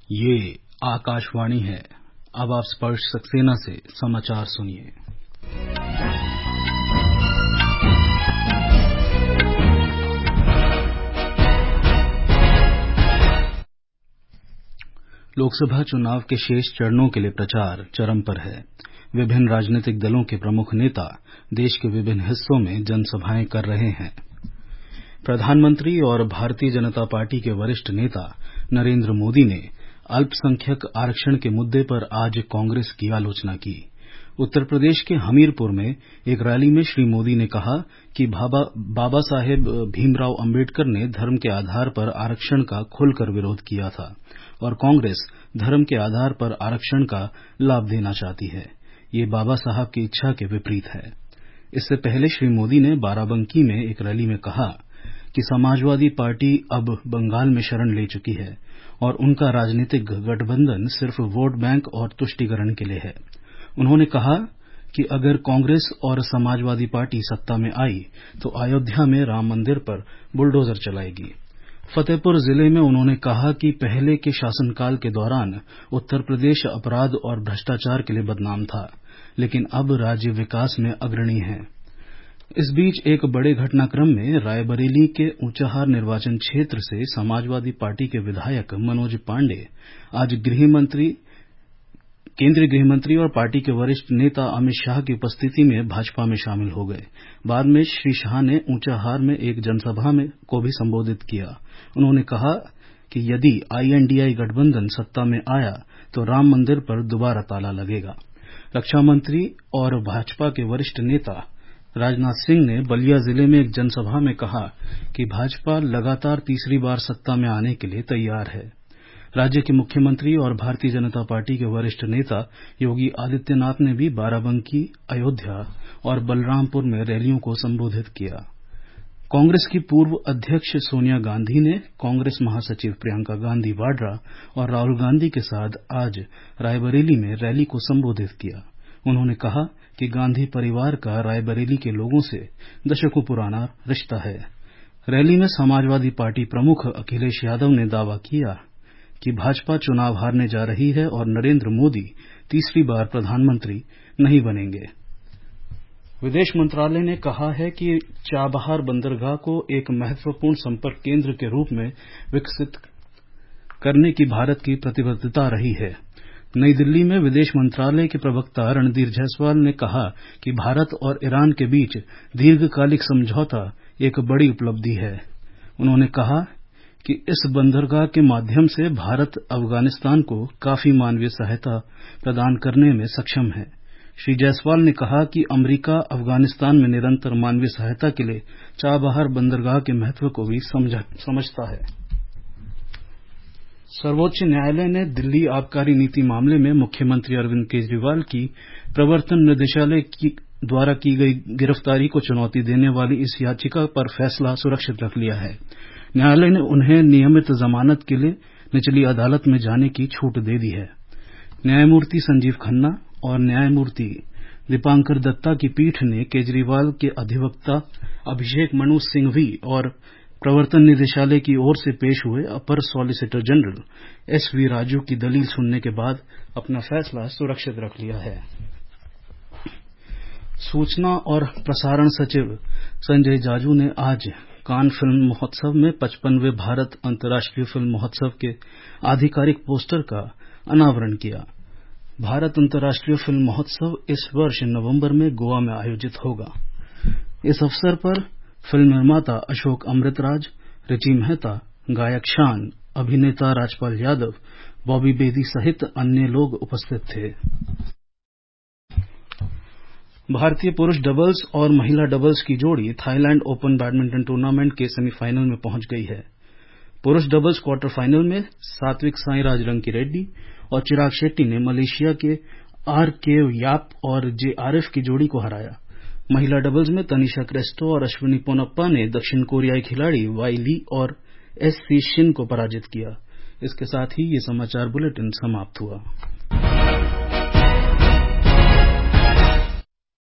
ये आकाशवाणी है। अब आप स्पर्श सक्सेना से समाचार सुनिए। लोकसभा चुनाव के शेष चरणों के लिए प्रचार चरम पर है। विभिन्न राजनीतिक दलों के प्रमुख नेता देश के विभिन्न हिस्सों में जनसभाएं कर रहे हैं। प्रधानमंत्री और भारतीय जनता पार्टी के वरिष्ठ नेता नरेंद्र मोदी ने अल्पसंख्यक आरक्षण के मुद्दे पर आज कांग्रेस की आलोचना की। उत्तर प्रदेश के हमीरपुर में एक रैली में श्री मोदी ने कहा कि बाबा साहेब भीमराव अम्बेडकर ने धर्म के आधार पर आरक्षण का खुलकर विरोध किया था और कांग्रेस धर्म के आधार पर आरक्षण का लाभ देना चाहती है। ये बाबा साहब की इच्छा के विपरीत है। इससे पहले श्री मोदी ने बाराबंकी में एक रैली में कहा कि समाजवादी पार्टी अब बंगाल में शरण ले चुकी है और उनका राजनीतिक गठबंधन सिर्फ वोट बैंक और तुष्टीकरण के लिए है। उन्होंने कहा कि अगर कांग्रेस और समाजवादी पार्टी सत्ता में आई तो अयोध्या में राम मंदिर पर बुलडोजर चलाएगी। फतेहपुर जिले में उन्होंने कहा कि पहले के शासनकाल के दौरान उत्तर प्रदेश अपराध और भ्रष्टाचार के लिए बदनाम था, लेकिन अब राज्य विकास में अग्रणी है। इस बीच एक बड़े घटनाक्रम में रायबरेली के ऊंचाहार निर्वाचन क्षेत्र से समाजवादी पार्टी के विधायक मनोज पांडे आज केंद्रीय गृहमंत्री और पार्टी के वरिष्ठ नेता अमित शाह की उपस्थिति में भाजपा में शामिल हो गए। बाद में श्री शाह ने ऊंचाहार में एक जनसभा को भी संबोधित किया। उन्होंने कहा कि यदि INDI गठबंधन सत्ता में आया तो राम मंदिर पर दोबारा ताला लगेगा। रक्षा मंत्री और भाजपा के वरिष्ठ नेता राजनाथ सिंह ने बलिया जिले में एक जनसभा में कहा कि भाजपा लगातार तीसरी बार सत्ता में आने के लिए तैयार है। राज्य के मुख्यमंत्री और भारतीय जनता पार्टी के वरिष्ठ नेता योगी आदित्यनाथ ने भी बाराबंकी, अयोध्या और बलरामपुर में रैलियों को संबोधित किया। कांग्रेस की पूर्व अध्यक्ष सोनिया गांधी ने कांग्रेस महासचिव प्रियंका गांधी वाड्रा और राहुल गांधी के साथ आज रायबरेली में रैली को संबोधित किया। उन्होंने कहा कि गांधी परिवार का रायबरेली के लोगों से दशकों पुराना रिश्ता है। रैली में समाजवादी पार्टी प्रमुख अखिलेश यादव ने दावा किया कि भाजपा चुनाव हारने जा रही है और नरेंद्र मोदी तीसरी बार प्रधानमंत्री नहीं बनेंगे। विदेश मंत्रालय ने कहा है कि चाबहार बंदरगाह को एक महत्वपूर्ण संपर्क केंद्र के रूप में विकसित करने की भारत की प्रतिबद्धता रही है। नई दिल्ली में विदेश मंत्रालय के प्रवक्ता रणधीर जायसवाल ने कहा कि भारत और ईरान के बीच दीर्घकालिक समझौता एक बड़ी उपलब्धि है। उन्होंने कहा कि इस बंदरगाह के माध्यम से भारत अफगानिस्तान को काफी मानवीय सहायता प्रदान करने में सक्षम है। श्री जायसवाल ने कहा कि अमेरिका अफगानिस्तान में निरंतर मानवीय सहायता के लिए चाबहार बंदरगाह के महत्व को भी समझता है। सर्वोच्च न्यायालय ने दिल्ली आबकारी नीति मामले में मुख्यमंत्री अरविंद केजरीवाल की प्रवर्तन निदेशालय द्वारा की गई गिरफ्तारी को चुनौती देने वाली इस याचिका पर फैसला सुरक्षित रख लिया है। न्यायालय ने उन्हें नियमित जमानत के लिए निचली अदालत में जाने की छूट दे दी है। न्यायमूर्ति संजीव खन्ना और न्यायमूर्ति दीपांकर दत्ता की पीठ ने केजरीवाल के अधिवक्ता अभिषेक मनु सिंघवी और प्रवर्तन निदेशालय की ओर से पेश हुए अपर सॉलिसिटर जनरल SV राजू की दलील सुनने के बाद अपना फैसला सुरक्षित रख लिया है। सूचना और प्रसारण सचिव संजय जाजू ने आज कान फिल्म महोत्सव में 55वें भारत अंतर्राष्ट्रीय फिल्म महोत्सव के आधिकारिक पोस्टर का अनावरण किया। भारत अंतर्राष्ट्रीय फिल्म महोत्सव इस वर्ष नवंबर में गोवा में आयोजित होगा। इस अवसर पर फिल्म निर्माता अशोक अमृतराज, रिची मेहता, गायक शान, अभिनेता राजपाल यादव, बॉबी बेदी सहित अन्य लोग उपस्थित थे। भारतीय पुरुष डबल्स और महिला डबल्स की जोड़ी थाईलैंड ओपन बैडमिंटन टूर्नामेंट के सेमीफाइनल में पहुंच गई है। पुरुष डबल्स क्वार्टर फाइनल में सात्विक साईराज रंकीरेड्डी और चिराग शेट्टी ने मलेशिया के RK याप और J आरिफ की जोड़ी को हराया। महिला डबल्स में तनिषा क्रेस्टो और अश्विनी पोनप्पा ने दक्षिण कोरियाई खिलाड़ी वाई ली और SC शिन को पराजित किया। इसके साथ ही ये समाचार बुलेटिन समाप्त हुआ।